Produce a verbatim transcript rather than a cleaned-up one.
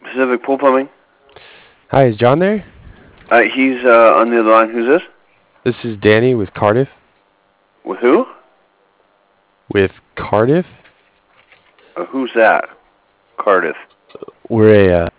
Pacific Pool Plumbing. Hi, is John there? Uh, he's uh, on the other line. Who's this? This is Danny with Cardiff. With who? With Cardiff? Uh, who's that? Cardiff. We're a uh,